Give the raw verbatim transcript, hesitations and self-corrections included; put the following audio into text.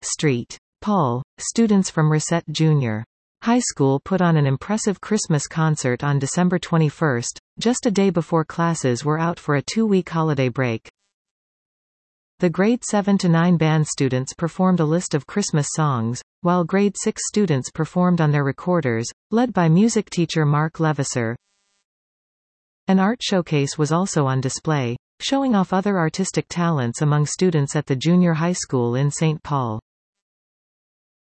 Street Paul, students from Reset Junior High School put on an impressive Christmas concert on December twenty-first, just a day before classes were out for a two-week holiday break. The grade seven to nine band students performed a list of Christmas songs, while grade six students performed on their recorders, led by music teacher Mark Levisser. An art showcase was also on display, showing off other artistic talents among students at the junior high school in Saint Paul.